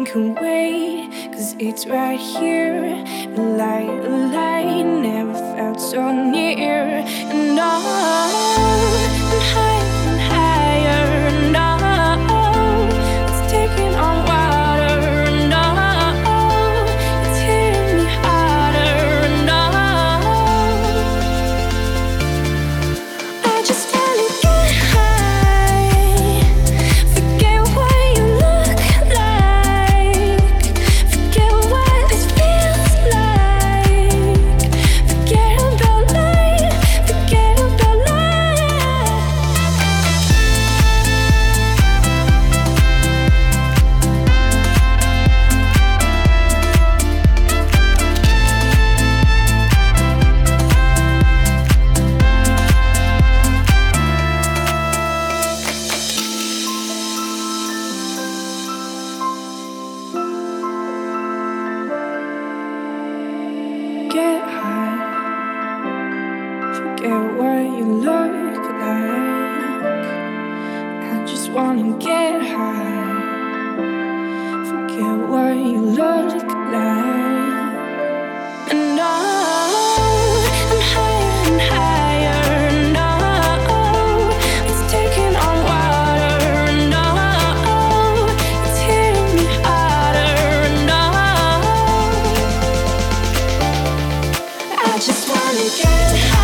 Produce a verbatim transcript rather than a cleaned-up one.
can wait, cause it's right here. A light, a light, never felt so near. And on and higher and higher. And on, it's taking on water. And on, it's hitting me harder. And on, I just wanna get high. Forget what you look like. Forget what this feels like. Forget about life. Forget about life. Get high. Forget what you look like. I just wanna get high. Forget what you look like. And on and higher and higher. And on, it's taking on water. And on, it's hitting me harder. And on, I just wanna get high.